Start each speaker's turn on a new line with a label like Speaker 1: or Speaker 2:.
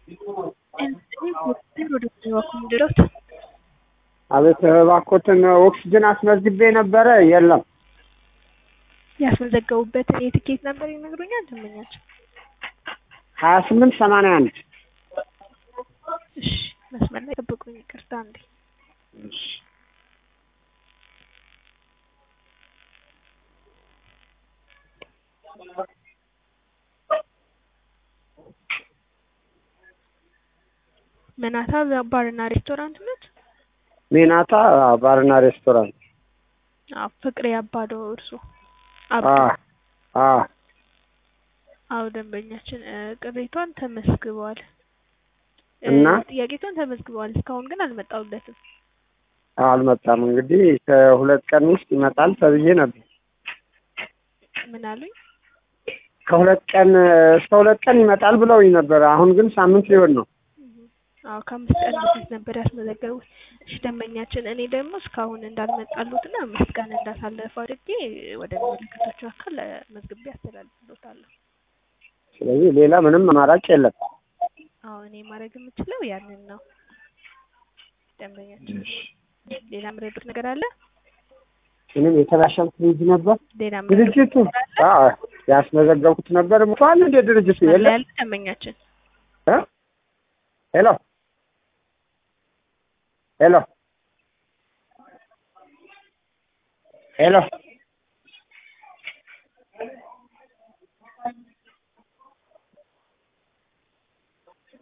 Speaker 1: አቤት እባክዎትን ኦክስጅን አስመዝግቤ ነበረ የለም።
Speaker 2: ያስመዘገቡበትን የትኬት ነበር ይነግሩኛል ደንበኛችን?
Speaker 1: 2881
Speaker 2: እሺ መስመር ላይ ጠብቁኝ፣ ይቅርታ አንዴ።
Speaker 1: እሺ
Speaker 2: መናታ ባርና ሬስቶራንት ነው?
Speaker 1: ሜናታ ባርና ሬስቶራንት።
Speaker 2: ፍቅሬ አባዶ እርሱ አዎ ደንበኛችን ቅሬታውን ተመዝግቧል
Speaker 1: እና
Speaker 2: ጥያቄውን ተመዝግቧል። እስካሁን ግን አልመጣሁለትም።
Speaker 1: አልመጣም። እንግዲህ ከሁለት ቀን ውስጥ ይመጣል ተብዬ ነበር።
Speaker 2: ምን አሉኝ?
Speaker 1: ከሁለት ቀን እስከ ሁለት ቀን ይመጣል ብለውኝ ነበር። አሁን ግን ሳምንት ሊሆን ነው።
Speaker 2: አዎ ከአምስት ቀን በፊት ነበር ያስመዘገቡት። እሺ ደንበኛችን፣ እኔ ደግሞ እስካሁን እንዳልመጣሉትና አምስት ቀን እንዳሳለፈ አድርጌ ወደ ምልክቶቹ አካል መዝግቤ አስተላልፍሎታለሁ።
Speaker 1: ስለዚህ ሌላ ምንም አማራጭ የለም።
Speaker 2: አዎ እኔ ማድረግ የምችለው ያንን ነው። ደንበኛችን ሌላ ምረዱት ነገር አለ?
Speaker 1: ምንም የተባሻል ፍሪጅ ነበር
Speaker 2: ሌላ
Speaker 1: ድርጅቱ ያስመዘገብኩት ነበር። እንኳን እንደ ድርጅቱ የለም
Speaker 2: ደንበኛችን።
Speaker 1: ሄሎ ሄሎ ሄሎ